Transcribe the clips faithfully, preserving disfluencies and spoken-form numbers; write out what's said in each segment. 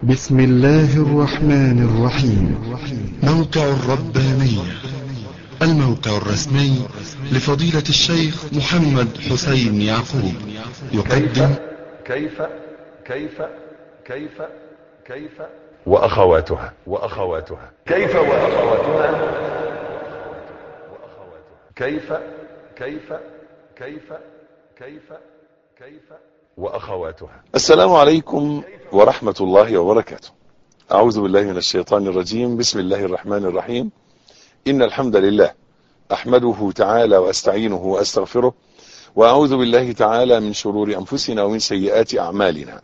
بسم الله الرحمن الرحيم. موقع الربانية، الموقع الرسمي لفضيلة الشيخ محمد حسين يعقوب، يقدم كيف كيف كيف كيف وأخواتها وأخواتها كيف وأخواتها كيف كيف كيف كيف كيف وأخواتها. السلام عليكم ورحمة الله وبركاته. أعوذ بالله من الشيطان الرجيم. بسم الله الرحمن الرحيم. إن الحمد لله أحمده تعالى وأستعينه وأستغفره، وأعوذ بالله تعالى من شرور أنفسنا ومن سيئات أعمالنا.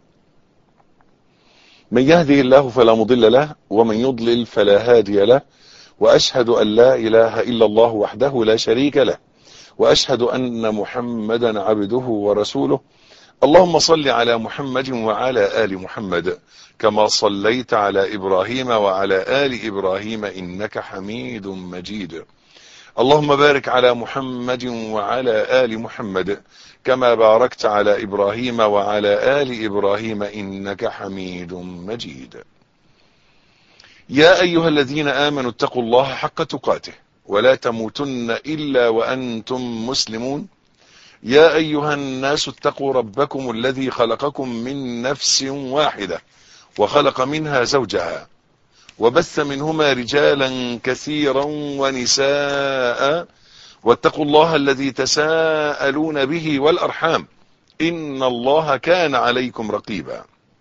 من يهده الله فلا مضل له، ومن يضلل فلا هادي له، وأشهد أن لا إله إلا الله وحده لا شريك له، وأشهد أن محمدا عبده ورسوله. اللهم صل على محمد وعلى آل محمد كما صليت على إبراهيم وعلى آل إبراهيم إنك حميد مجيد. اللهم بارك على محمد وعلى آل محمد كما باركت على إبراهيم وعلى آل إبراهيم إنك حميد مجيد. يا أيها الذين آمنوا اتقوا الله حق تقاته ولا تموتن إلا وأنتم مسلمون. يا أيها الناس اتقوا ربكم الذي خلقكم من نفس واحدة وخلق منها زوجها وبث منهما رجالا كثيرا ونساء، واتقوا الله الذي تساءلون به والأرحام إن الله كان عليكم رقيبا.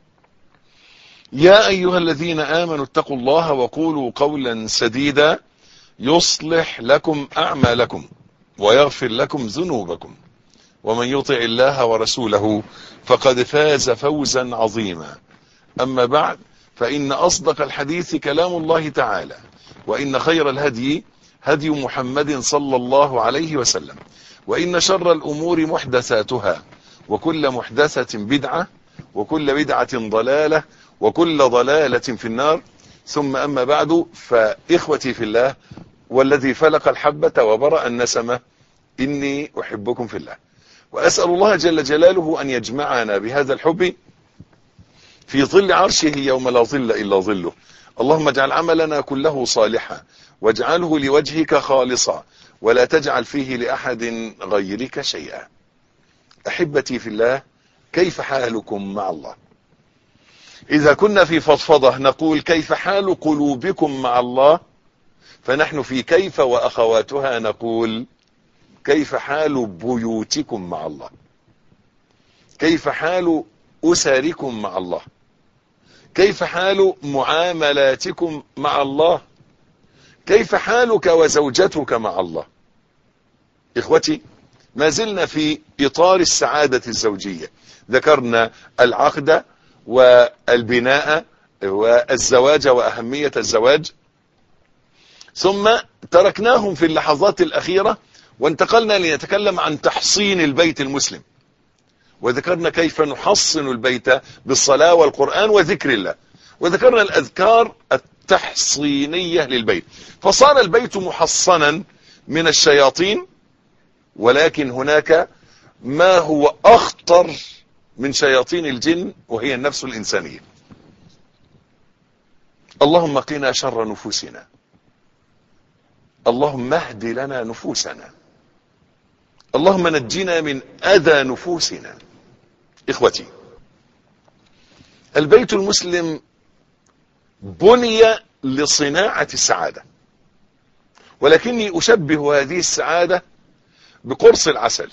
يا أيها الذين آمنوا اتقوا الله وقولوا قولا سديدا يصلح لكم أعمالكم ويغفر لكم ذنوبكم، ومن يطع الله ورسوله فقد فاز فوزا عظيما. أما بعد، فإن أصدق الحديث كلام الله تعالى، وإن خير الهدي هدي محمد صلى الله عليه وسلم، وإن شر الأمور محدثاتها، وكل محدثة بدعة، وكل بدعة ضلالة، وكل ضلالة في النار. ثم أما بعد، فإخوتي في الله والذي فلق الحبة وبرأ النسمة، إني أحبكم في الله، وأسأل الله جل جلاله أن يجمعنا بهذا الحب في ظل عرشه يوم لا ظل إلا ظله. اللهم اجعل عملنا كله صالحا، واجعله لوجهك خالصا، ولا تجعل فيه لأحد غيرك شيئا. أحبتي في الله، كيف حالكم مع الله؟ إذا كنا في فضفضة نقول كيف حال قلوبكم مع الله، فنحن في كيف وأخواتها نقول كيف حال بيوتكم مع الله، كيف حال أسركم مع الله، كيف حال معاملاتكم مع الله، كيف حالك وزوجتك مع الله. إخوتي، ما زلنا في إطار السعادة الزوجية. ذكرنا العقد والبناء والزواج وأهمية الزواج، ثم تركناهم في اللحظات الأخيرة وانتقلنا لنتكلم عن تحصين البيت المسلم، وذكرنا كيف نحصن البيت بالصلاة والقرآن وذكر الله، وذكرنا الأذكار التحصينية للبيت. فصار البيت محصنا من الشياطين، ولكن هناك ما هو أخطر من شياطين الجن، وهي النفس الإنسانية. اللهم قنا شر نفوسنا، اللهم اهد لنا نفوسنا، اللهم نجنا من أذى نفوسنا. إخوتي، البيت المسلم بني لصناعة السعادة، ولكني أشبه هذه السعادة بقرص العسل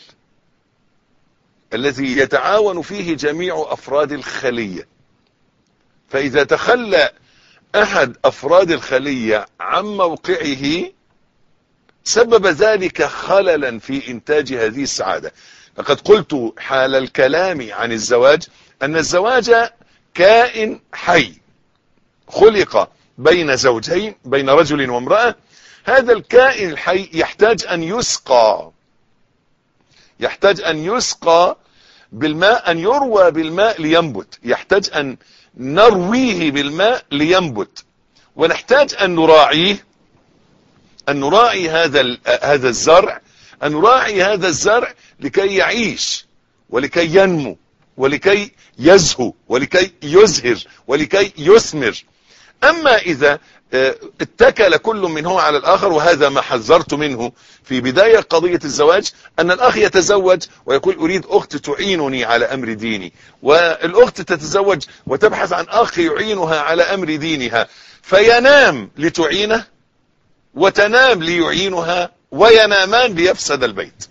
الذي يتعاون فيه جميع أفراد الخلية، فإذا تخلى أحد أفراد الخلية عن موقعه سبب ذلك خللا في إنتاج هذه السعادة. لقد قلت حال الكلام عن الزواج أن الزواج كائن حي خلق بين زوجين، بين رجل وامرأة. هذا الكائن الحي يحتاج أن يسقى، يحتاج أن يسقى بالماء، أن يروى بالماء لينبت، يحتاج أن نرويه بالماء لينبت، ونحتاج أن نراعيه، أن نراعي هذا هذا الزرع، أن نراعي هذا الزرع لكي يعيش ولكي ينمو ولكي يزهو ولكي يزهر ولكي يثمر. أما إذا اتكل كل منهما على الآخر، وهذا ما حذرت منه في بداية قضية الزواج، أن الأخ يتزوج ويقول أريد أخت تعينني على أمر ديني، والأخت تتزوج وتبحث عن أخ يعينها على أمر دينها، فينام لتعينه وتنام ليعينها، وينامان ليفسد البيت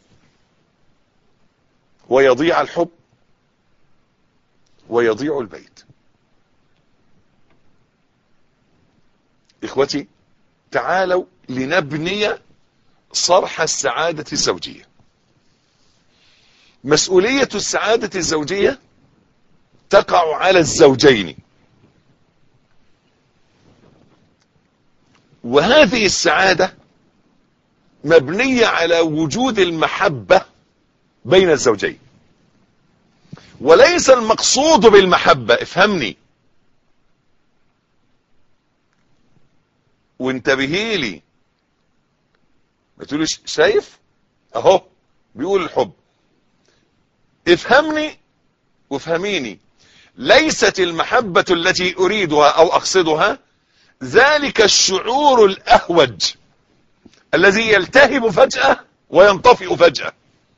ويضيع الحب ويضيع البيت. إخوتي، تعالوا لنبني صرح السعادة الزوجية. مسؤولية السعادة الزوجية تقع على الزوجين، وهذه السعادة مبنية على وجود المحبة بين الزوجين، وليس المقصود بالمحبة، افهمني وانتبهي لي، ما تقوليش شايف اهو بيقول الحب، افهمني وافهميني. ليست المحبة التي اريدها او اقصدها ذلك الشعور الاهوج الذي يلتهب فجأة وينطفئ فجأة،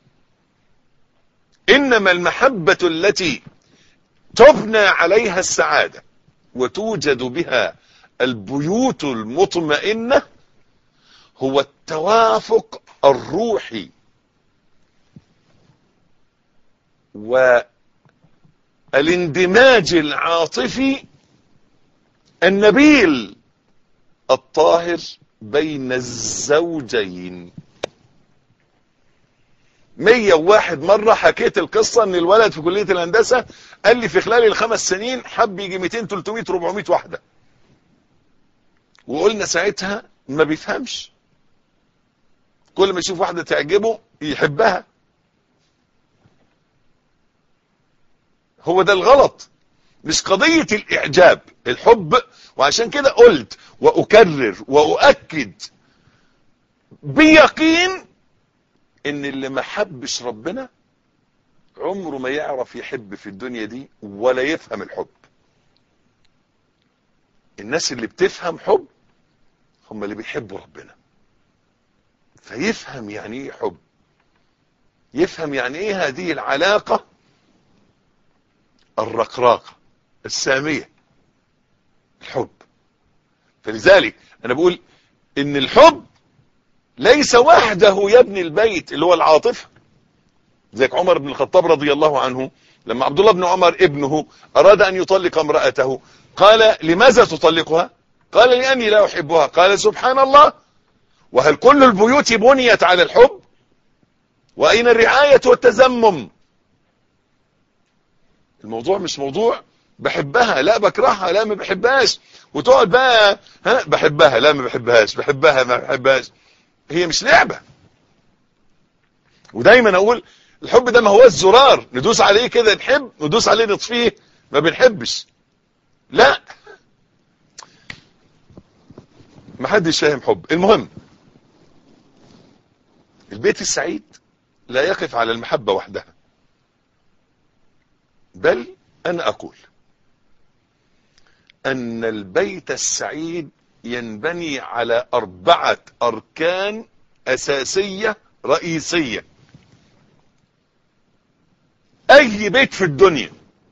انما المحبة التي تبنى عليها السعادة وتوجد بها البيوت المطمئنة هو التوافق الروحي والاندماج العاطفي النبيل الطاهر بين الزوجين. مية وواحد مرة حكيت القصة ان الولد في كلية الهندسة قال لي في خلال الخمس سنين حب يجي مئتين تلتمية أربعمية واحدة، وقلنا ساعتها ما بيفهمش، كل ما يشوف واحدة تعجبه يحبها. هو ده الغلط، مش قضية الإعجاب، الحب. وعشان كده قلت وأكرر وأؤكد بيقين ان اللي ما حبش ربنا عمره ما يعرف يحب في الدنيا دي ولا يفهم الحب. الناس اللي بتفهم حب هم اللي بيحبوا ربنا، فيفهم يعني ايه حب، يفهم يعني ايه هذه العلاقة الرقراقة السامية، الحب. فلذلك انا بقول ان الحب ليس وحده يبني البيت اللي هو العاطفة. زيك عمر بن الخطاب رضي الله عنه لما عبد الله بن عمر ابنه اراد ان يطلق امرأته قال لماذا تطلقها؟ قال لاني لا احبها. قال سبحان الله، وهل كل البيوت بنيت على الحب؟ واين الرعاية والتزمم؟ الموضوع مش موضوع بحبها لا بكرهها لا ما بحبهاش، وتقعد بقى ها بحبها لا ما بحبهاش بحبها ما بحبهاش. هي مش لعبة. ودايما اقول الحب ده ما هو الزرار ندوس عليه كده نحب، ندوس عليه نطفيه ما بنحبش. لا، ما حدش فاهم حب. المهم، البيت السعيد لا يقف على المحبة وحدها، بل انا اقول ان البيت السعيد ينبني على اربعة اركان اساسية رئيسية. اي بيت في الدنيا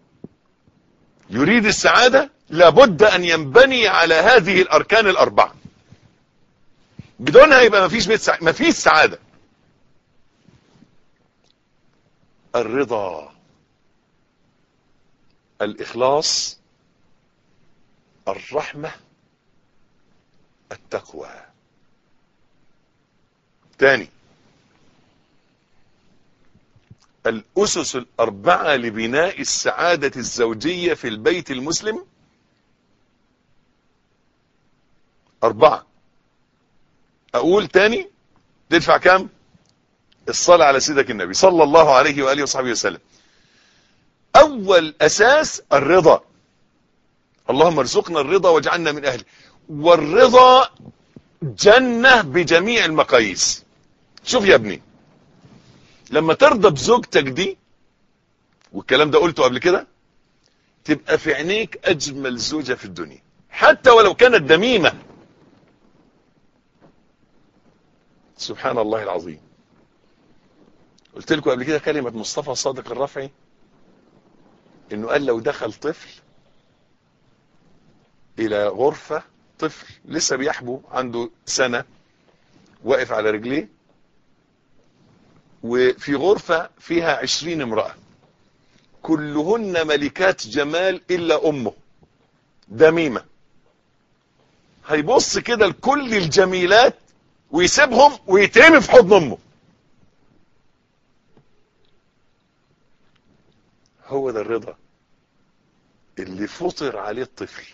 يريد السعادة لابد ان ينبني على هذه الاركان الاربعة، بدونها يبقى ما فيش بيت سعيد، ما فيش سعادة. الرضا، الاخلاص، الرحمة، التقوى. تاني، الأسس الأربعة لبناء السعادة الزوجية في البيت المسلم أربعة. أقول تاني، تدفع كام؟ الصلاة على سيدك النبي صلى الله عليه وآله وصحبه وسلم. أول أساس الرضا، اللهم ارزقنا الرضا واجعلنا من أهله. والرضا جنة بجميع المقاييس. شوف يا ابني، لما ترضى بزوجتك دي والكلام ده قلته قبل كده، تبقى في عينيك اجمل زوجة في الدنيا حتى ولو كانت دميمة. سبحان الله العظيم. قلت لكم قبل كده كلمة مصطفى صادق الرفعي، انه قال لو دخل طفل الى غرفة، طفل لسه بيحبو عنده سنة واقف على رجليه، وفي غرفة فيها عشرين امرأة كلهن ملكات جمال الا امه دميمة، هيبص كده لكل الجميلات ويسيبهم ويترمي في حضن امه. هو ده الرضا اللي فطر عليه الطفل.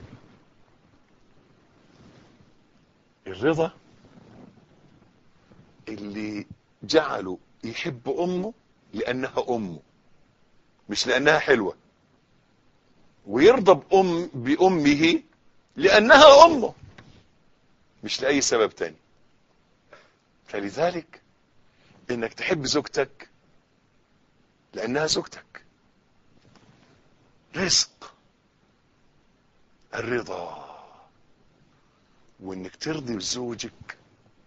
الرضا اللي جعله يحب امه لانها امه مش لانها حلوة، ويرضى بأم بأمه لانها امه مش لأي سبب تاني. فلذلك انك تحب زوجتك لانها زوجتك رزق. الرضا وانك ترضي بزوجك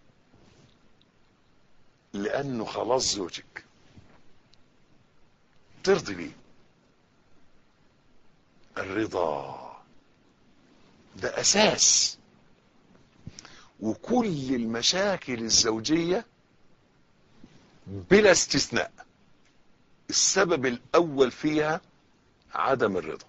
لانه خلاص زوجك، ترضي بيه. الرضا ده اساس، وكل المشاكل الزوجية بلا استثناء السبب الاول فيها عدم الرضا.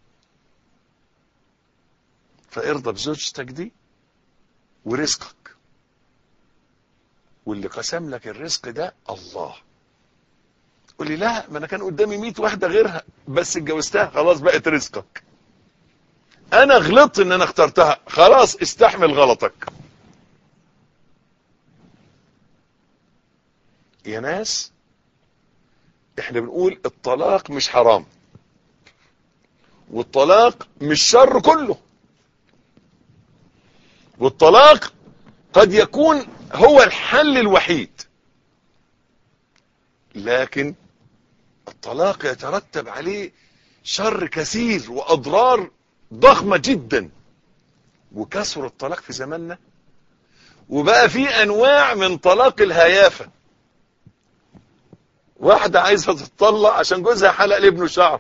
فارضى بزوجتك دي ورزقك، واللي قسم لك الرزق ده الله. قول لي لا، ما انا كان قدامي مية واحدة غيرها بس اتجوزتها خلاص بقت رزقك. انا غلطت ان انا اخترتها، خلاص استحمل غلطك. يا ناس احنا بنقول الطلاق مش حرام، والطلاق مش شر كله، والطلاق قد يكون هو الحل الوحيد، لكن الطلاق يترتب عليه شر كثير واضرار ضخمة جدا. وكثر الطلاق في زماننا، وبقى في انواع من طلاق الهيافة. واحدة عايزة تتطلق عشان جوزها حلق لابنه شعر.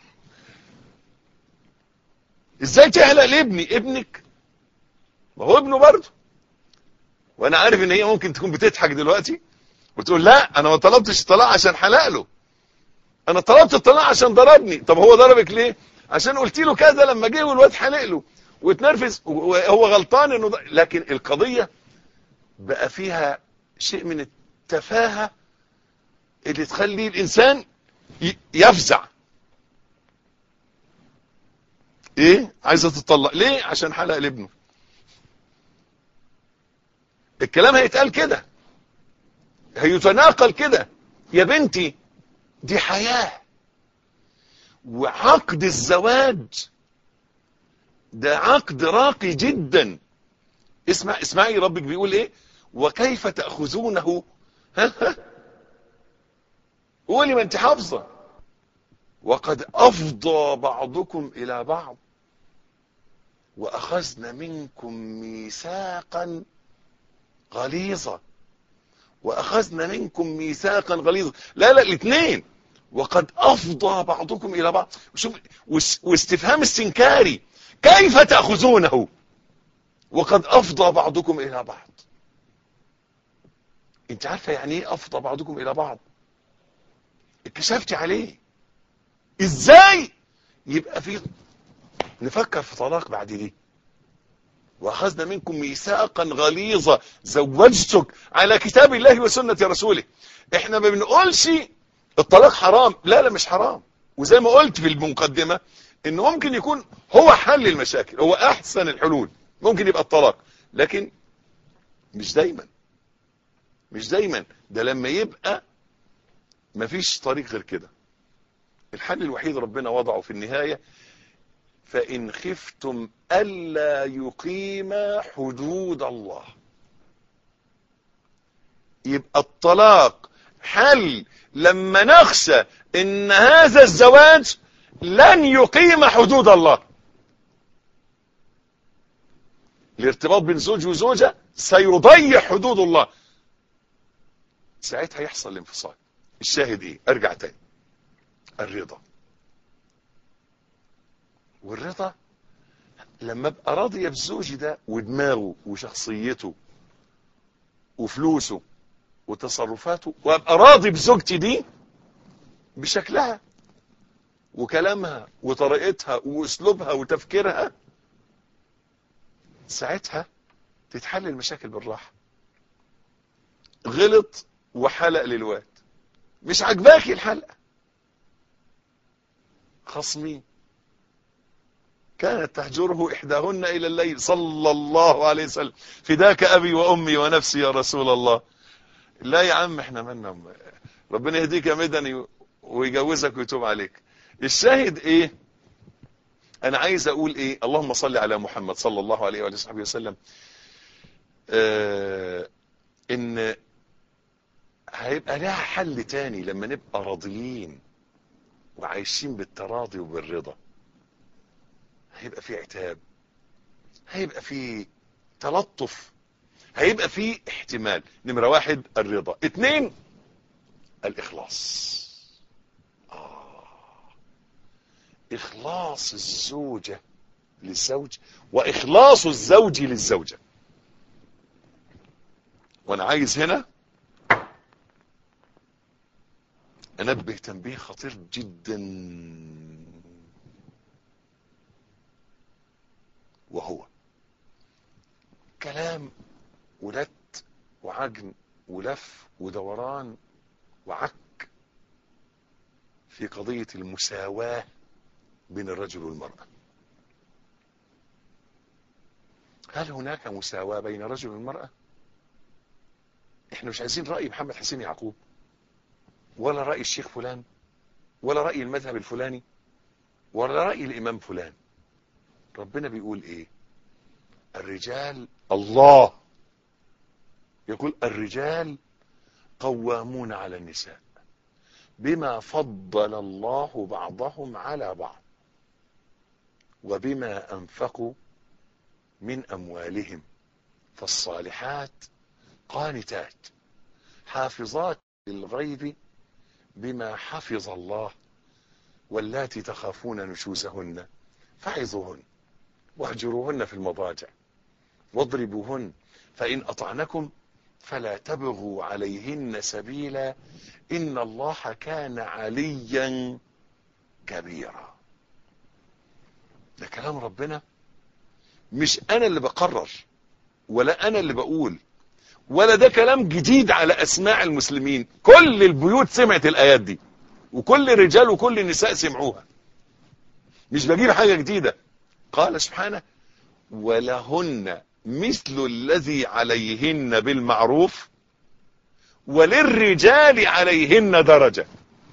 ازاي تحلق لابني؟ ابنك ما هو ابنه برضه. وانا عارف ان هي ممكن تكون بتضحك دلوقتي وتقول لا انا ما طلبتش الطلاق عشان حلق له، انا طلبت الطلاق عشان ضربني. طب هو ضربك ليه؟ عشان قلت له كذا لما جه والواد حلق له واتنرفز وهو غلطان انه ض... لكن القضية بقى فيها شيء من التفاهة اللي تخلي الانسان يفزع. ايه عايزة تطلق ليه؟ عشان حلق لابنه. الكلام هيتقال كده، هيتناقل كده. يا بنتي دي حياة، وعقد الزواج ده عقد راقي جدا. اسمع اسمعي ربك بيقول ايه؟ وكيف تأخذونه ها ها قولي ما انت حافظة. وقد أفضى بعضكم إلى بعض وأخذنا منكم ميثاقا غليظا. وأخذنا منكم ميثاقا غليظا، لا لا الاثنين. وقد أفضى بعضكم إلى بعض. شوف واستفهام استنكاري، كيف تأخذونه وقد أفضى بعضكم إلى بعض؟ انت عارفة يعني ايه أفضى بعضكم إلى بعض؟ اتكشفت عليه. ازاي يبقى في نفكر في طلاق بعد دي؟ واخذنا منكم ميثاقا غليظا زوجتك على كتاب الله وسنة رسوله. احنا ما بنقولش الطلاق حرام، لا لا مش حرام. وزي ما قلت في المقدمة انه ممكن يكون هو حل المشاكل، هو احسن الحلول ممكن يبقى الطلاق، لكن مش دايما مش دايما. ده لما يبقى مفيش طريق غير كده. الحل الوحيد ربنا وضعه في النهاية: فإن خفتم ألا يقيما حدود الله. يبقى الطلاق حل لما نخشى ان هذا الزواج لن يقيم حدود الله. الارتباط بين زوج وزوجة سيضيع حدود الله، ساعتها يحصل الانفصال. الشاهد ايه؟ ارجع تاني، الرضا. والرضا لما ابقى راضي بزوجي ده ودماغه وشخصيته وفلوسه وتصرفاته، وابقى راضي بزوجتي دي بشكلها وكلامها وطريقتها واسلوبها وتفكيرها، ساعتها تتحل المشاكل بالراحة. غلط وحلق للواد، مش عجباكي الحلقة، خصمين. كانت تحجره إحداهن إلى الليل صلى الله عليه وسلم فداك أبي وأمي ونفسي يا رسول الله. لا يا عم احنا منا، ربنا يهديك يا مدني ويجوزك ويتوب عليك. الشاهد ايه؟ انا عايز اقول ايه؟ اللهم صل على محمد صلى الله عليه وآله وصحبه وسلم. اه ان هيبقى لها حل تاني لما نبقى راضيين وعايشين بالتراضي وبالرضا. هيبقى في عتاب، هيبقى في تلطف، هيبقى في احتمال. نمرة واحد الرضا. اتنين الاخلاص. آه. اخلاص الزوجة للزوج واخلاص الزوج للزوجة. وانا عايز هنا انبه تنبيه خطير جدا، وهو كلام ولت وعجن ولف ودوران وعك في قضية المساواة بين الرجل والمرأة. هل هناك مساواة بين الرجل والمرأة؟ احنا مش عايزين رأي محمد حسين يعقوب، ولا رأي الشيخ فلان، ولا رأي المذهب الفلاني، ولا رأي الإمام فلان. ربنا بيقول ايه؟ الرجال، الله يقول الرجال قوامون على النساء بما فضل الله بعضهم على بعض وبما أنفقوا من أموالهم، فالصالحات قانتات حافظات للغيب بما حفظ الله واللاتي تخافون نشوزهن فعظوهن واهجروهن في المضاجع واضربوهن فإن أطعنكم فلا تبغوا عليهن سبيلا إن الله كان عليا كبيرا. ده كلام ربنا، مش أنا اللي بقرر ولا أنا اللي بقول، ولا ده كلام جديد على أسماع المسلمين. كل البيوت سمعت الآيات دي، وكل الرجال وكل النساء سمعوها، مش بجيب حاجة جديدة. قال سبحانه ولهن مثل الذي عليهن بالمعروف وللرجال عليهن درجة.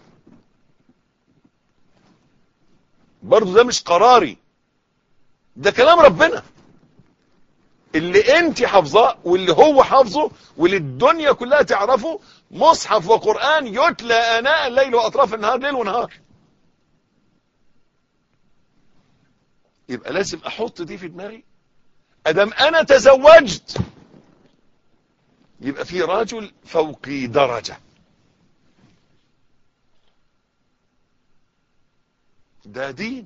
برضو ده مش قراري، ده كلام ربنا اللي انت حافظاه واللي هو حافظه واللي الدنيا كلها تعرفه. مصحف وقرآن يتلى آناء الليل وأطراف النهار، ليل ونهار. يبقى لازم احط دي في دماغي. ادم انا تزوجت يبقى في رجل فوقي درجة. ده دين،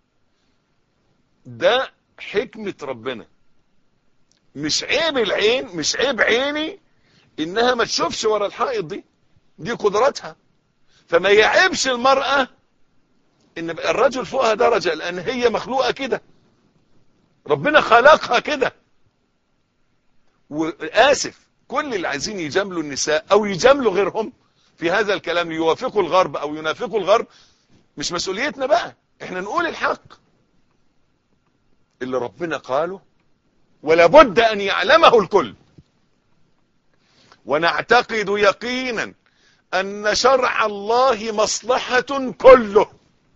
ده حكمة ربنا. مش عيب العين، مش عيب عيني انها ما تشوفش ورا الحائط دي، دي قدرتها. فما يعيبش المرأة ان الرجل فوقها درجة، لان هي مخلوقة كده، ربنا خلقها كده. وآسف كل اللي عايزين يجاملوا النساء او يجاملوا غيرهم في هذا الكلام ليوافقوا الغرب او ينافقوا الغرب، مش مسؤوليتنا بقى. احنا نقول الحق اللي ربنا قاله ولا بد ان يعلمه الكل. ونعتقد يقينا ان شرع الله مصلحة كله،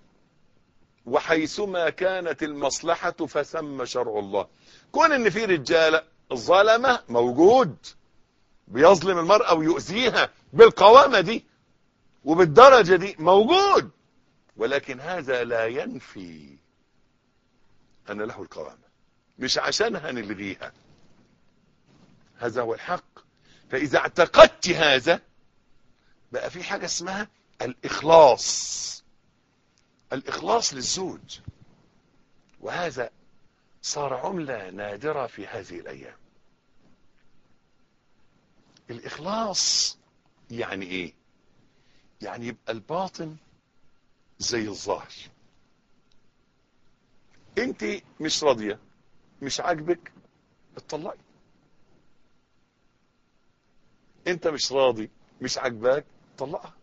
وحيثما كانت المصلحة فثم شرع الله. كون ان في رجالة ظلمة موجود، بيظلم المرأة ويؤذيها بالقوامة دي وبالدرجة دي موجود، ولكن هذا لا ينفي أن له القوامة، مش عشانها نلغيها. هذا هو الحق. فإذا اعتقدت هذا بقى في حاجة اسمها الإخلاص، الإخلاص للزوج، وهذا صار عملة نادرة في هذه الأيام. الإخلاص يعني إيه؟ يعني يبقى الباطن زي الظاهر. انت مش راضية، مش عاجبك، اتطلقي. انت مش راضي، مش عاجباك، طلقها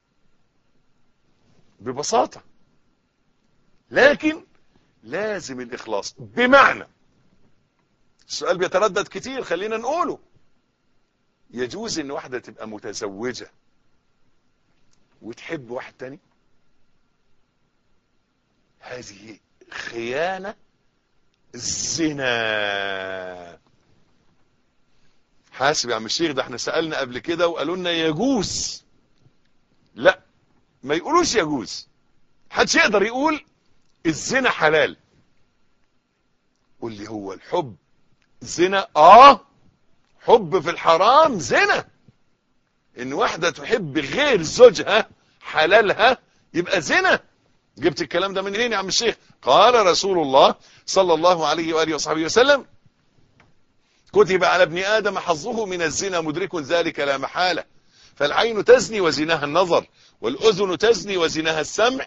ببساطة. لكن لازم الإخلاص، بمعنى السؤال بيتردد كتير، خلينا نقوله. يجوز ان واحدة تبقى متزوجة وتحب واحد تاني؟ هذه خيانة، زنا. حاسب يا عم الشيخ، ده احنا سألنا قبل كده وقالوا لنا يجوز. لا، ما يقولوش يجوز. محدش يقدر يقول الزنا حلال. قول لي هو الحب زنا؟ اه، حب في الحرام زنا. ان واحدة تحب غير زوجها حلالها يبقى زنا. جبت الكلام ده منين يا عم الشيخ؟ قال رسول الله صلى الله عليه وآله وصحبه وسلم: كتب على ابن آدم حظه من الزنا مدرك ذلك لا محالة، فالعين تزني وزناها النظر، والأذن تزني وزناها السمع،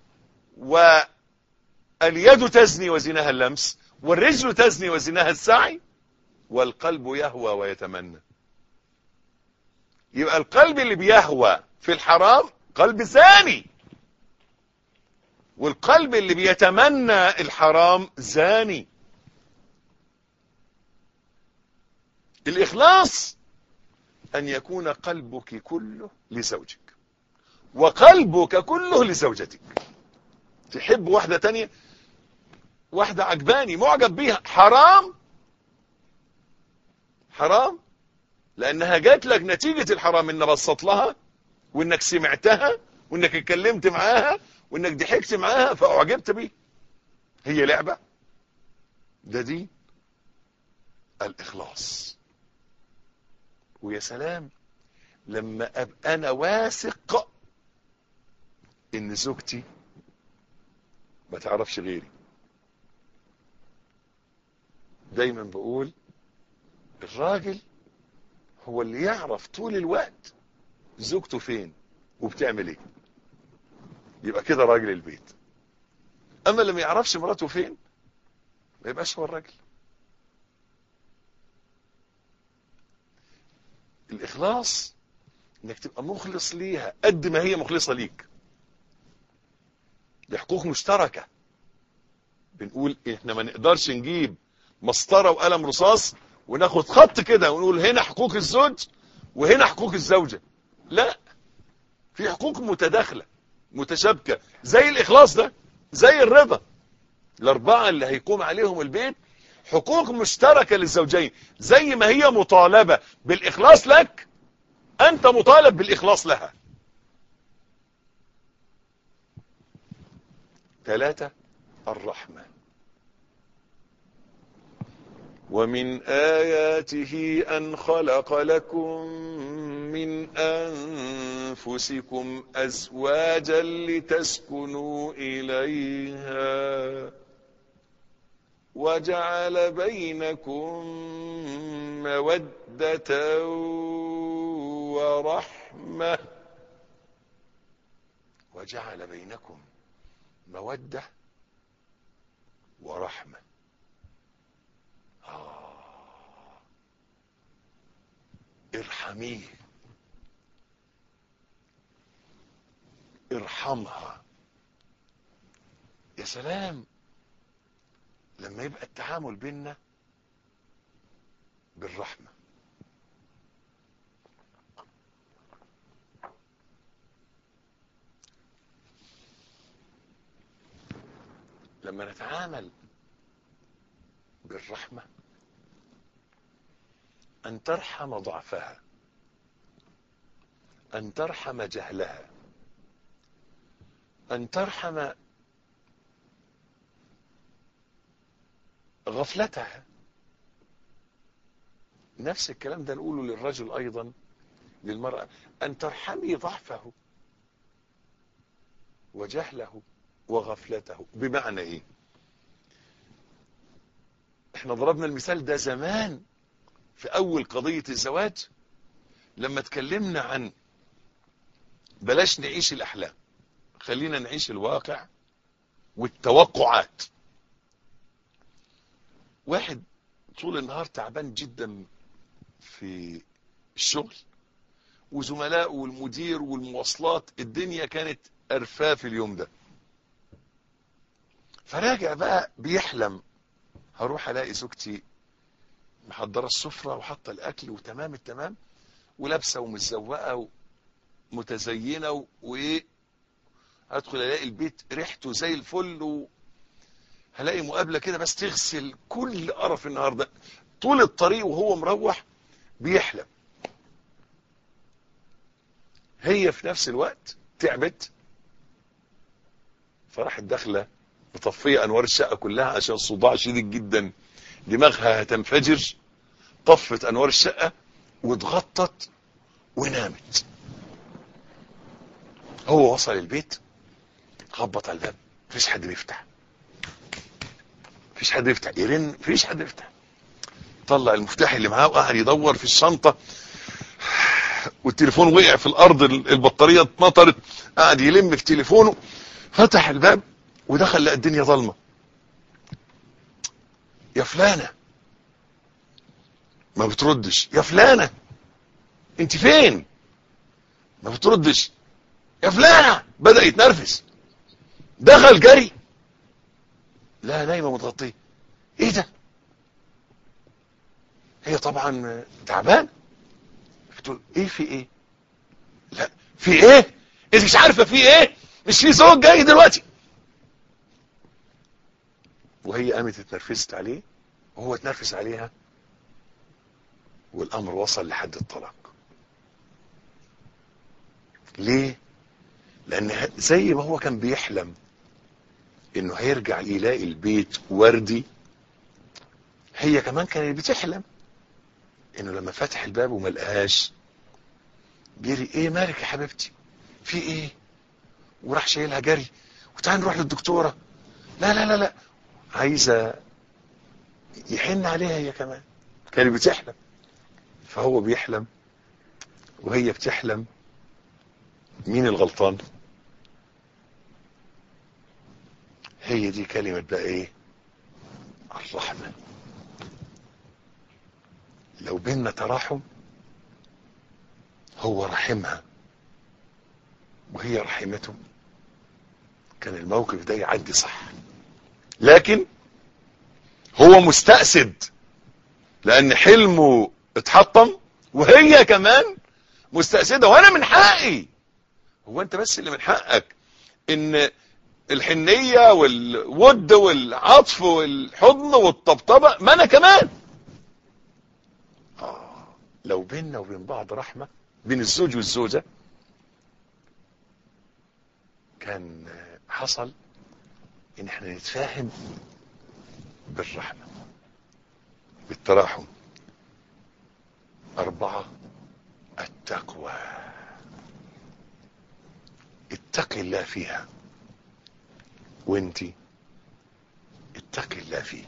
واليد تزني وزناها اللمس، والرجل تزني وزناها السعي، والقلب يهوى ويتمنى. يبقى القلب اللي بيهوى في الحرام قلب زاني، والقلب اللي بيتمنى الحرام زاني. الإخلاص أن يكون قلبك كله لزوجك وقلبك كله لزوجتك. تحب واحدة تانية، واحدة عجباني معجب بيها، حرام حرام، لأنها جات لك نتيجة الحرام، إن بصت لها وإنك سمعتها وإنك اتكلمت معاها وإنك ضحكت معاها فأعجبت بيه. هي لعبة؟ ده دي الإخلاص. ويا سلام لما أبقى أنا واثق إن زوجتي ما تعرفش غيري. دايما بقول الراجل هو اللي يعرف طول الوقت زوجته فين وبتعمل ايه، يبقى كده راجل البيت. اما اللي ما يعرفش مراته فين ما يبقاش هو الراجل. الاخلاص انك تبقى مخلص ليها قد ما هي مخلصة ليك. دي حقوق مشتركة. بنقول احنا ما نقدرش نجيب مسطرة وقلم رصاص وناخد خط كده ونقول هنا حقوق الزوج وهنا حقوق الزوجة. لا، في حقوق متداخلة متشابكة، زي الإخلاص ده، زي الرضا. الأربعة اللي هيقوم عليهم البيت حقوق مشتركة للزوجين. زي ما هي مطالبة بالإخلاص لك، أنت مطالب بالإخلاص لها. ثلاثة، الرحمة. ومن آياته أن خلق لكم من أنفسكم أزواجا لتسكنوا إليها وجعل بينكم مودة ورحمة. وجعل بينكم مودة ورحمة. آه. ارحميه، ارحمها. يا سلام لما يبقى التعامل بيننا بالرحمة. لما نتعامل بالرحمة أن ترحم ضعفها أن ترحم جهلها، أن ترحم غفلتها. نفس الكلام ده نقوله للرجل أيضا للمرأة، أن ترحمي ضعفه وجهله وغفلته. بمعنى إيه؟ احنا ضربنا المثال ده زمان في أول قضية الزواج لما اتكلمنا عن بلاش نعيش الأحلام، خلينا نعيش الواقع والتوقعات. واحد طول النهار تعبان جدا في الشغل وزملاء والمدير والمواصلات، الدنيا كانت قرفاه في اليوم ده، فراجع بقى بيحلم هروح الاقي زوجتي محضره السفره وحاطه الاكل وتمام التمام ولابسه ومتزوقه ومتزينه وايه، هدخل الاقي البيت ريحته زي الفل، وهلاقي مقابله كده بس تغسل كل قرف النهارده. طول الطريق وهو مروح بيحلم. هي في نفس الوقت تعبت، فراحت داخله مطفيه انوار الشقه كلها عشان صداع شديد جدا دماغها هتنفجر، طفت انوار الشقه واتغطت ونامت. هو وصل البيت خبط على الباب، مفيش حد بيفتح، مفيش حد يفتح، يرن مفيش حد يفتح. طلع المفتاح اللي معاه وقعد يدور في الشنطه، والتليفون وقع في الارض، البطاريه اتنطرت، قعد يلم في تليفونه، فتح الباب ودخل لقى الدنيا ظلمه. يا فلانه ما بتردش، يا فلانه انت فين؟ ما بتردش، يا فلانه. بدأ يتنرفز، دخل جري، لا نايمه متغطيه. ايه ده؟ هي طبعا تعبان، بتقول ايه في ايه؟ لا في ايه؟ انت مش عارفه في ايه؟ مش في زوج جاي دلوقتي. وهي قامت اتنرفزت عليه وهو اتنرفز عليها، والامر وصل لحد الطلاق. ليه؟ لان زي ما هو كان بيحلم انه هيرجع يلاقي البيت وردي، هي كمان كانت بتحلم انه لما فتح الباب وما لقاهاش جري. ايه مالك يا حبيبتي؟ في ايه؟ وراح شايلها جري، وتعالى نروح للدكتوره. لا لا لا لا، عايزه يحن عليها هي كمان، كانت بتحلم. فهو بيحلم وهي بتحلم، مين الغلطان؟ هي دي كلمة بقى ايه؟ الرحمة. لو بينا تراحم، هو رحمها وهي رحمته، كان الموقف ده يعدي صح. لكن هو مستأسد لان حلمه اتحطم، وهي كمان مستأسدة. وانا من حقي، هو انت بس اللي من حقك ان الحنية والود والعطف والحضن والطبطبة، ما انا كمان. آه لو بيننا وبين بعض رحمة بين الزوج والزوجة، كان حصل ان احنا نتفاهم بالرحمة بالتراحم. اربعة، التقوى. اتقي الله فيها، وانتي اتقي الله فيه.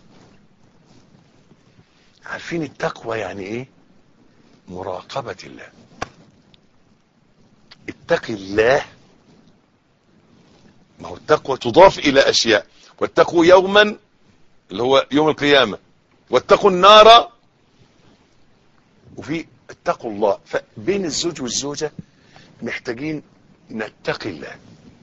عارفين التقوى يعني ايه؟ مراقبة الله. اتقي الله، ما هو التقوى تضاف الى اشياء، واتقوا يوما اللي هو يوم القيامة، واتقوا النار، وفي اتقوا الله. فبين الزوج والزوجة محتاجين نتقي الله،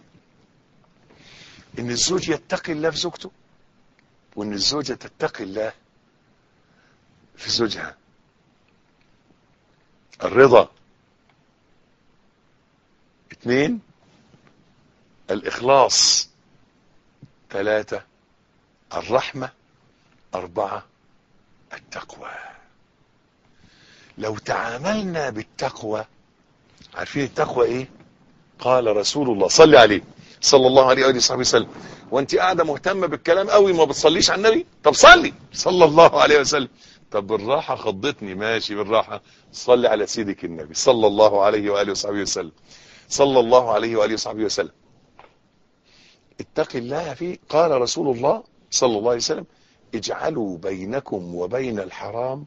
ان الزوج يتقي الله في زوجته، وان الزوجة تتقي الله في زوجها. الرضا. اثنين، الاخلاص. ثلاثة، الرحمة. اربعة، التقوى. لو تعاملنا بالتقوى عارفين التقوى ايه؟ قال رسول الله صلى عليه صلى الله عليه وآله وصحبه وسلم. وانت قاعده مهتمه بالكلام قوي ما بتصليش على النبي؟ طب صلي صلى الله عليه وسلم. طب بالراحه خضتني، ماشي بالراحه، صلي على سيدك النبي صلى الله عليه واله وصحبه وسلم صلى الله عليه واله وصحبه وسلم. اتق الله فيه. قال رسول الله صلى الله عليه وسلم اجعلوا بينكم وبين الحرام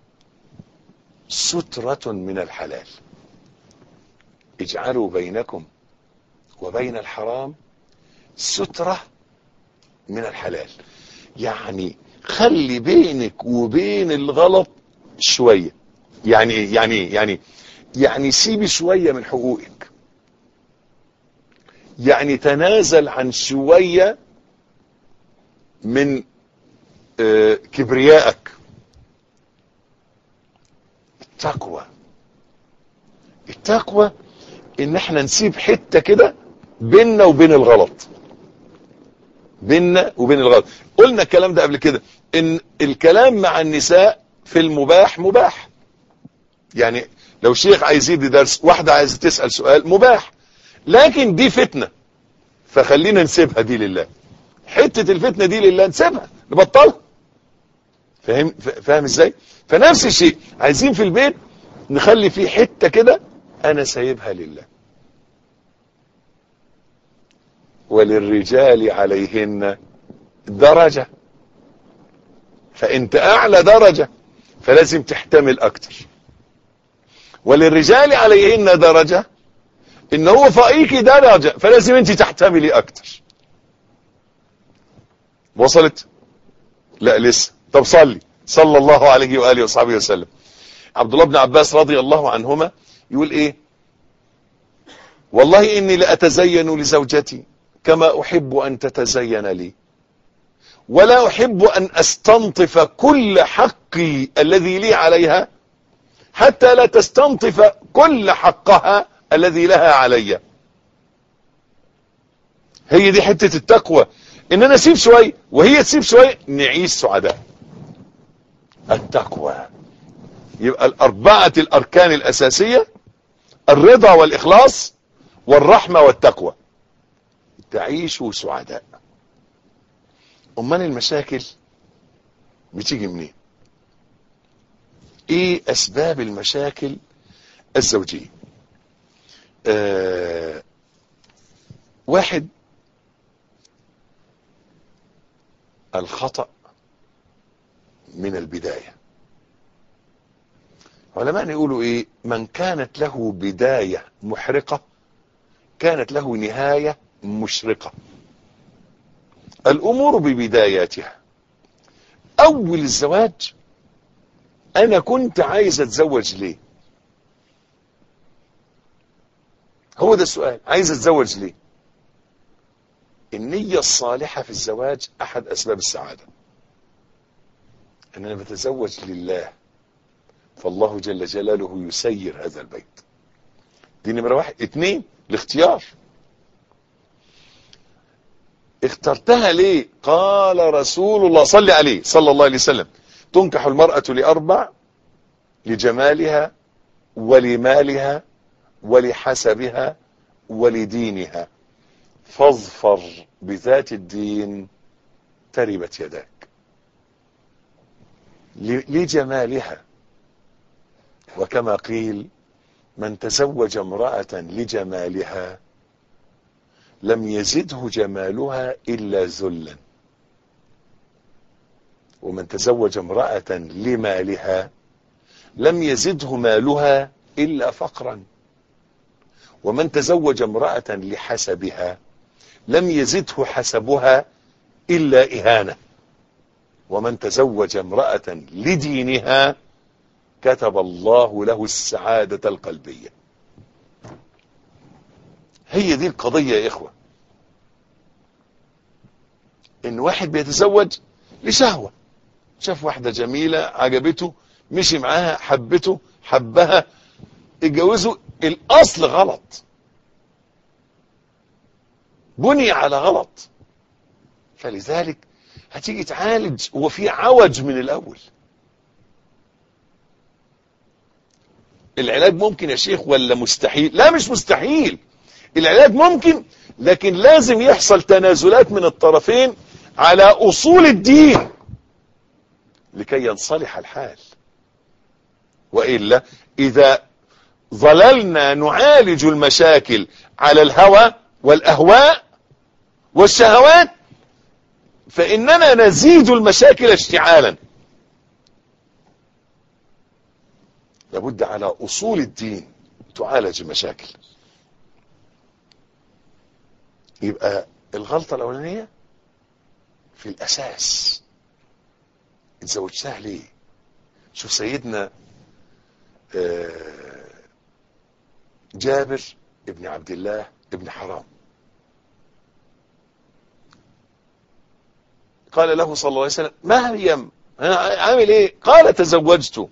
سترة من الحلال. اجعلوا بينكم وبين الحرام سترة من الحلال. يعني خلي بينك وبين الغلط شوية. يعني ايه؟ يعني ايه؟ يعني يعني سيبي شوية من حقوقك، يعني تنازل عن شوية من اه كبريائك. التقوى التقوى ان احنا نسيب حتة كده بيننا وبين الغلط، بيننا وبين الغلط. قلنا الكلام ده قبل كده، ان الكلام مع النساء في المباح مباح. يعني لو شيخ عايز يدي درس، واحدة عايزة تسأل سؤال، مباح. لكن دي فتنة، فخلينا نسيبها دي لله. حتة الفتنة دي لله نسيبها، نبطلها. فاهم فاهم ازاي؟ فنفس الشيء عايزين في البيت نخلي فيه حتة كده انا سايبها لله. وللرجال عليهن درجة، فانت اعلى درجة فلازم تحتمل اكتر. وللرجال عليهن درجة، ان هو فوقيكي درجة فلازم انت تحتملي اكتر. وصلت؟ لا لسه. طب صلي صلى الله عليه وآله وصحبه وسلم. عبد الله بن عباس رضي الله عنهما يقول ايه؟ والله اني لأتزين لزوجتي كما احب ان تتزين لي، ولا احب ان استنطف كل حقي الذي لي عليها حتى لا تستنطف كل حقها الذي لها علي. هي دي حتة التقوى، ان انا اسيب شوية وهي تسيب شوية، نعيش سعداء. التقوى يبقى الاربعة الاركان الاساسية: الرضا والاخلاص والرحمة والتقوى. تعيشوا سعداء. امال المشاكل بتيجي منين؟ ايه اسباب المشاكل الزوجية؟ آه واحد، الخطأ من البداية. علماء يقولوا ايه؟ من كانت له بداية محرقة كانت له نهاية مشرقة. الامور ببداياتها. اول الزواج، انا كنت عايز اتزوج ليه؟ هو ده السؤال، عايز اتزوج ليه؟ النية الصالحة في الزواج احد اسباب السعادة. ان انا بتزوج لله، فالله جل جلاله يسير هذا البيت. دي نمرة واحد. اتنين، الاختيار. اخترتها ليه؟ قال رسول الله صلى عليه صلى الله عليه وسلم تنكح المرأة لأربع: لجمالها ولمالها ولحسبها ولدينها، فاظفر بذات الدين تربت يداك. لجمالها، وكما قيل: من تزوج امرأة لجمالها لم يزده جمالها إلا ذلا، ومن تزوج امرأة لمالها لم يزده مالها إلا فقرا، ومن تزوج امرأة لحسبها لم يزده حسبها إلا إهانة، ومن تزوج امرأة لدينها كتب الله له السعادة القلبية. هي دي القضية يا إخوة، إن واحد بيتزوج لشهوة، شاف واحدة جميلة عجبته، مشي معاها، حبته، حبها، اتجوزوا. الأصل غلط، بني على غلط، فلذلك هتيجي تعالج وفي عوج من الأول. العلاج ممكن يا شيخ ولا مستحيل؟ لا مش مستحيل، العلاج ممكن، لكن لازم يحصل تنازلات من الطرفين على أصول الدين لكي ينصلح الحال. وإلا إذا ظللنا نعالج المشاكل على الهوى والأهواء والشهوات فإننا نزيد المشاكل اشتعالا. لابد على أصول الدين تعالج المشاكل. يبقى الغلطة الأولانية في الأساس، اتزوجتها ليه؟ شوف سيدنا جابر ابن عبد الله ابن حرام قال له صلى الله عليه وسلم: ما هي عامل ايه؟ قال: تزوجت.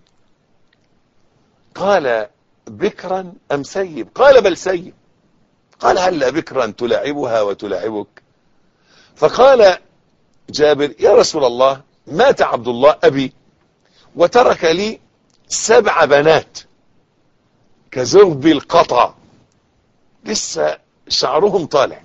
قال: بكرا ام سيب؟ قال: بل سيب. قال: هلا بكرا تلاعبها وتلاعبك؟ فقال جابر: يا رسول الله، مات عبد الله ابي وترك لي سبع بنات كزرب القطع، لسه شعرهم طالع،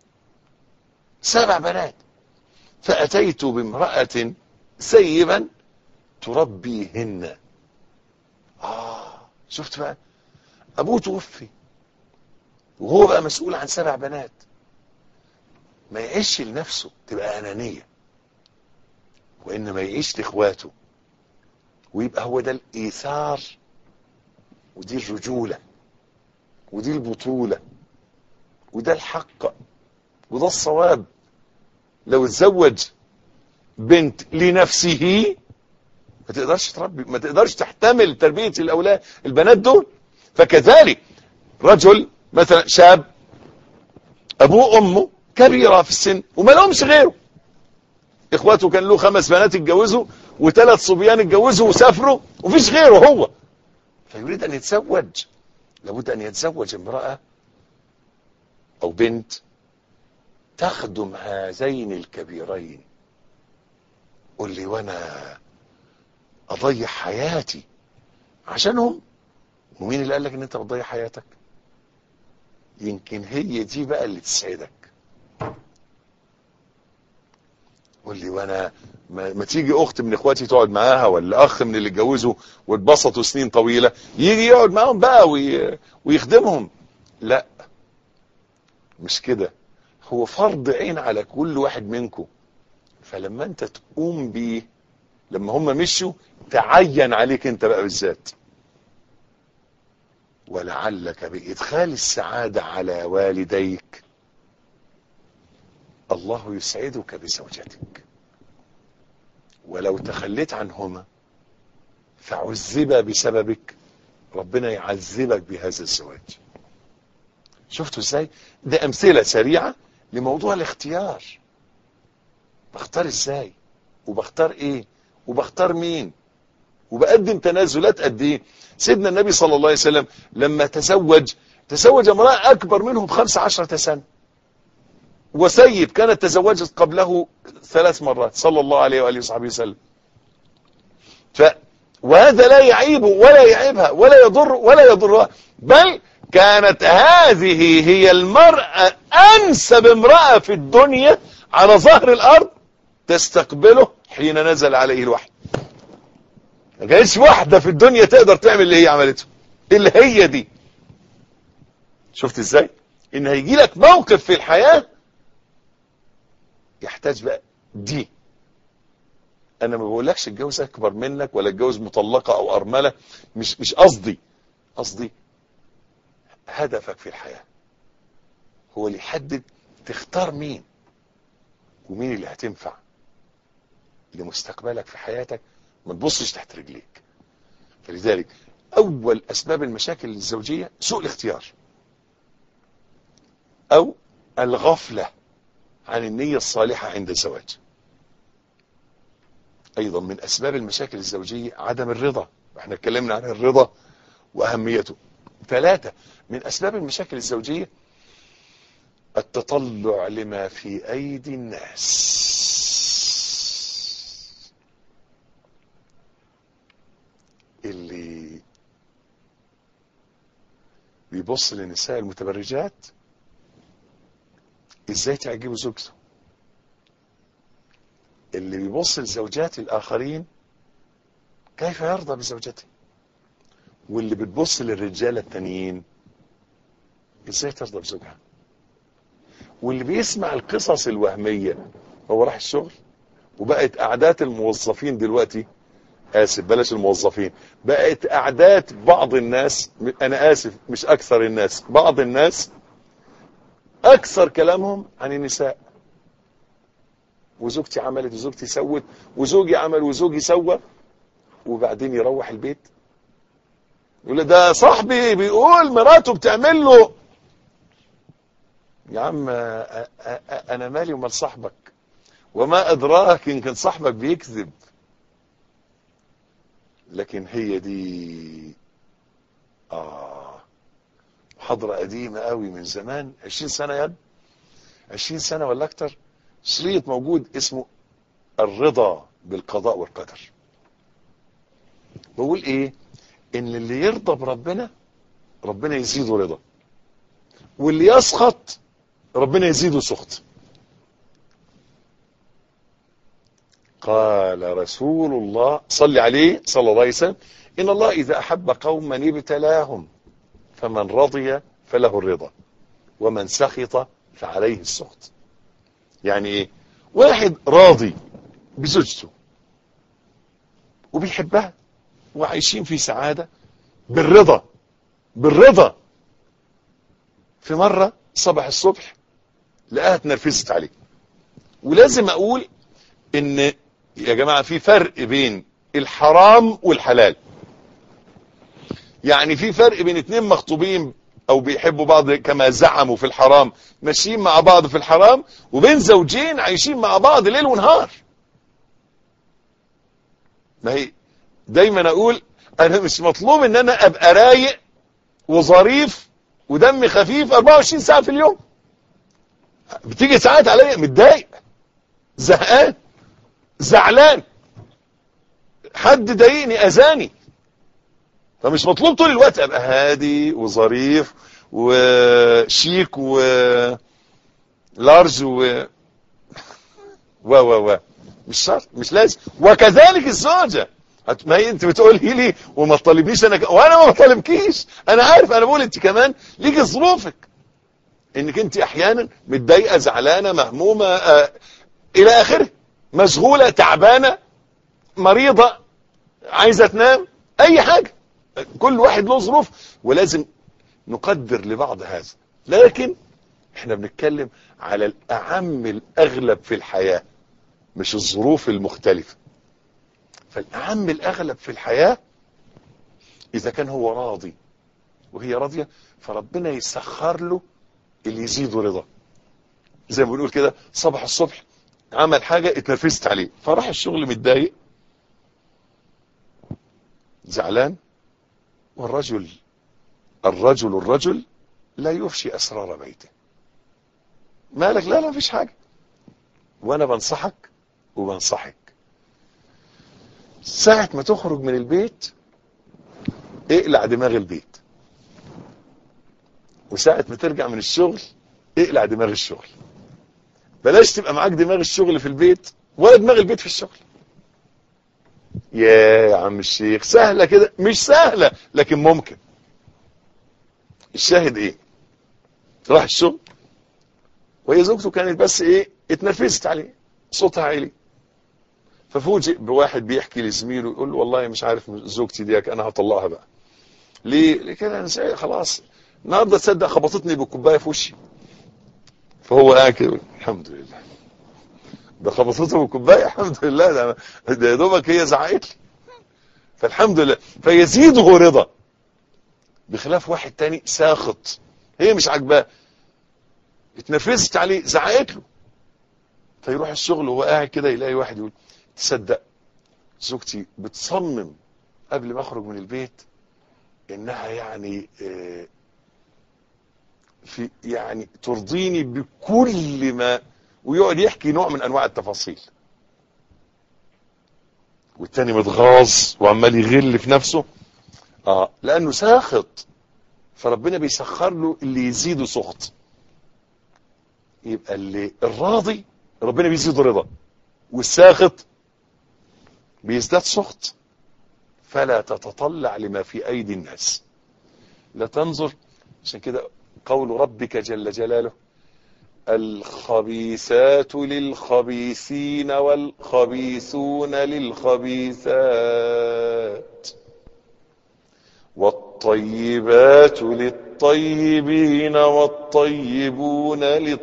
سبع بنات، فأتيت بامرأة سيبا تربيهن. آه شفت بقى، أبوه توفي وهو بقى مسؤول عن سبع بنات، ما يعيش لنفسه، تبقى أنانية، وإنما يعيش لإخواته، ويبقى هو ده الإيثار، ودي الرجولة، ودي البطولة، وده الحق، وده الصواب. لو اتزوج بنت لنفسه ما تقدرش تربي، ما تقدرش تحتمل تربية الأولاد البنات دول. فكذلك رجل مثلا شاب أبوه وأمه كبيرة في السن وما لهمش غيره، إخواته كان له خمس بنات اتجوزوا وثلاث صبيان اتجوزوا وسافروا وفيش غيره هو، فيريد أن يتزوج. لابد أن يتزوج امرأة أو بنت تخدم هذين الكبيرين. قل لي وانا اضيع حياتي عشانهم؟ ومين اللي قال لك ان انت بتضيع حياتك؟ يمكن هي دي بقى اللي تسعدك. قل لي وانا ما, ما تيجي اخت من اخواتي تقعد معاها، ولا اخ من اللي اتجوزوا واتبسطوا سنين طويله يجي يقعد معاهم بقى وي... ويخدمهم؟ لا مش كده، هو فرض عين على كل واحد منكم. فلما انت تقوم بيه، لما هم مشوا تعين عليك انت بقى بالذات. ولعلك بإدخال السعادة على والديك الله يسعدك بزوجتك، ولو تخليت عنهما فعذب بسببك ربنا يعذبك بهذا الزواج. شفتوا ازاي؟ ده امثلة سريعة لموضوع الاختيار. بختار ازاي، وبختار ايه، وبختار مين، وبقدم تنازلات قد ايه. سيدنا النبي صلى الله عليه وسلم لما تزوج تزوج امرأة اكبر منه بخمس عشرة سنة، وسيب كانت تزوجت قبله ثلاث مرات صلى الله عليه وآله وصحبه وسلم. ف وهذا لا يعيبه ولا يعيبها ولا يضر ولا يضرها، بل كانت هذه هي المرأة أنسب امرأة في الدنيا على ظهر الأرض تستقبله حين نزل عليه الوحي. ما كانتش واحدة في الدنيا تقدر تعمل اللي هي عملته اللي هي دي. شفت ازاي؟ ان هيجي لك موقف في الحياة يحتاج بقى دي. انا ما بقولكش اتجوز اكبر منك ولا اتجوز مطلقة او ارملة، مش مش قصدي، قصدي هدفك في الحياة هو اللي يحدد تختار مين ومين اللي هتنفع لمستقبلك في حياتك. ما تبصش تحت رجليك. فلذلك اول اسباب المشاكل الزوجية سوء الاختيار او الغفلة عن النية الصالحة عند الزواج. ايضا من اسباب المشاكل الزوجية عدم الرضا، احنا اتكلمنا عن الرضا واهميته. ثلاثة من اسباب المشاكل الزوجية التطلع لما في ايدي الناس. اللي بيبص للنساء المتبرجات ازاي تعجبه زوجته. اللي بيبص لزوجات الاخرين كيف يرضى بزوجته. واللي بتبص للرجاله التانيين ازاي ترضى بزوجها. واللي بيسمع القصص الوهميه، هو راح الشغل وبقت اعداد الموظفين دلوقتي، اسف بلاش الموظفين، بقت اعداد بعض الناس، انا اسف مش اكثر الناس، بعض الناس اكثر كلامهم عن النساء. وزوجتي عملت وزوجتي سوت وزوجي عمل وزوجي سوى، وبعدين يروح البيت يقول ده صاحبي بيقول مراته بتعمل له. يا عم انا مالي ومال صاحبك، وما ادراك ان كان صاحبك بيكذب. لكن هي دي اه حضرة قديمة قوي من زمان، عشرين سنة يد عشرين سنة ولا اكتر، شريط موجود اسمه الرضا بالقضاء والقدر. بقول ايه؟ ان اللي يرضى بربنا ربنا يزيده رضا، واللي يسخط ربنا يزيده سخط. قال رسول الله صلى عليه صلى الله عليه وسلم: ان الله اذا احب قوما ابتلاهم، فمن رضي فله الرضا ومن سخط فعليه السخط. يعني ايه؟ واحد راضي بزوجته وبيحبها وعايشين في سعادة بالرضا بالرضا، في مرة صبح الصبح لقاها اتنرفزت عليه. ولازم اقول ان يا جماعة في فرق بين الحرام والحلال. يعني في فرق بين اتنين مخطوبين او بيحبوا بعض كما زعموا في الحرام ماشيين مع بعض في الحرام، وبين زوجين عايشين مع بعض ليل ونهار. ما هي دايما اقول انا مش مطلوب ان انا ابقى رايق وظريف ودمي خفيف اربعة وعشرين ساعة في اليوم. بتيجي ساعات عليا متضايق، زهقان، زعلان، حد ضايقني اذاني، فمش مطلوب طول الوقت ابقى هادي وظريف وشيك ولارج و و و و مش شرط، مش لازم. وكذلك الزوجة، ما هي انت بتقولي لي وما تطالبنيش انا ك... وانا ما بطالبكيش، انا عارف، انا بقول انت كمان ليكي ظروفك، انك انت احيانا متضايقه، زعلانه، مهمومه، آه الى اخره، مشغوله، تعبانه، مريضه، عايزه تنام، اي حاجه. كل واحد له ظروف ولازم نقدر لبعض هذا. لكن احنا بنتكلم على الاعم الاغلب في الحياه، مش الظروف المختلفه. فالاعم الاغلب في الحياه اذا كان هو راضي وهي راضيه، فربنا يسخر له اللي يزيده رضا. زي ما بنقول كده، صبح الصبح عمل حاجه اتنرفزت عليه، فراح الشغل متضايق زعلان. والرجل الرجل الرجل لا يفشي اسرار بيته. مالك؟ لا لا مفيش حاجه، وانا بنصحك وبنصحك. ساعة ما تخرج من البيت اقلع دماغ البيت، وساعة ما ترجع من الشغل اقلع دماغ الشغل. بلاش تبقى معاك دماغ الشغل في البيت ولا دماغ البيت في الشغل. يا عم الشيخ سهلة كده؟ مش سهلة، لكن ممكن. الشاهد ايه؟ راح الشغل وهي زوجته كانت بس ايه، اتنرفزت عليه، صوتها عالي. ففوجئ بواحد بيحكي لزميله يقول له والله مش عارف زوجتي ديك انا هطلقها بقى. ليه؟ ليه كده؟ انا خلاص النهارده تصدق خبطتني بالكوبايه في وشي. فهو قاعد كده الحمد لله، ده خبطته بالكوبايه الحمد لله، ده, ده يا دوبك هي زعقت لي، فالحمد لله. فيزيده رضا، بخلاف واحد تاني ساخط، هي مش عاجباه، اتنرفزت عليه، زعقت له. فيروح الشغل وهو قاعد كده يلاقي واحد يقول تصدق زوجتي بتصمم قبل ما اخرج من البيت انها يعني في يعني ترضيني بكل ما، ويقعد يحكي نوع من انواع التفاصيل. والتاني متغاظ وعمال يغل في نفسه، اه لانه ساخط. فربنا بيسخر له اللي يزيده سخط. يبقى اللي الراضي ربنا بيزيده رضا، والساخط بيزداد سخط. فلا تتطلع لما في أيدي الناس، لا تنظر. عشان كده قول ربك جل جلاله: الخبيثات للخبيثين والخبيثون للخبيثات والطيبات للطيبين والطيبون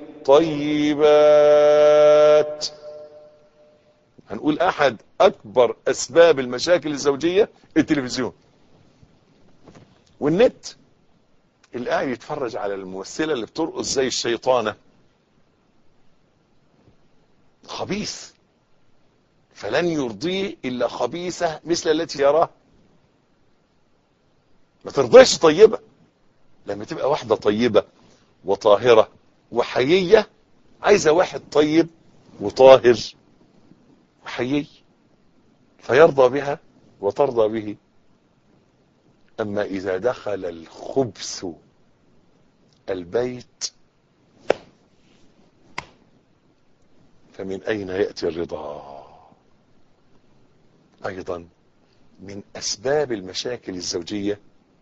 للطيبات. هنقول احد اكبر اسباب المشاكل الزوجية التلفزيون والنت. اللي قاعد يتفرج على الممثلة اللي بترقص زي الشيطانة خبيث، فلن يرضيه الا خبيثة مثل التي يراه. ما ترضيش طيبة. لما تبقى واحدة طيبة وطاهرة وحيية، عايزة واحد طيب وطاهر وحيي فيرضى بها وترضى به. أما إذا دخل الخبث البيت فمن أين يأتي الرضا؟ أيضا من أسباب المشاكل الزوجية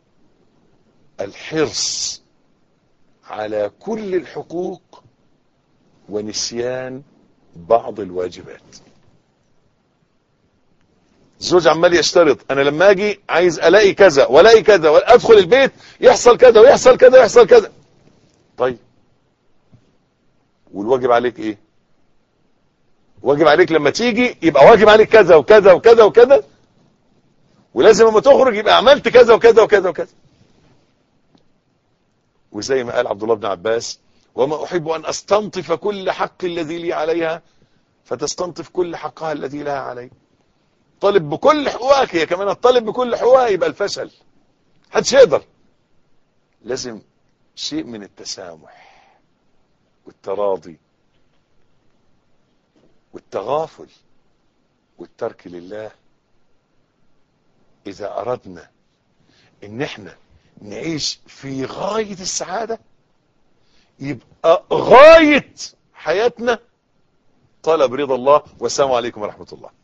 الحرص على كل الحقوق ونسيان بعض الواجبات. الزوج عمال يشترط: انا لما اجي عايز الاقي كذا والاقي كذا، وادخل البيت يحصل كذا ويحصل كذا ويحصل كذا. طيب والواجب عليك ايه؟ واجب عليك لما تيجي يبقى واجب عليك كذا وكذا وكذا وكذا، ولازم لما تخرج يبقى عملت كذا وكذا وكذا وكذا. وزي ما قال عبد الله بن عباس: وما احب ان استنطف كل حق الذي لي عليها فتستنطف كل حقها الذي لها علي. طالب بكل حقوقك، هي كمان الطالب بكل حقوقها، يبقى الفشل محدش يقدر. لازم شيء من التسامح والتراضي والتغافل والترك لله. اذا اردنا ان احنا نعيش في غاية السعادة، يبقى غاية حياتنا طلب رضا الله. والسلام عليكم ورحمة الله.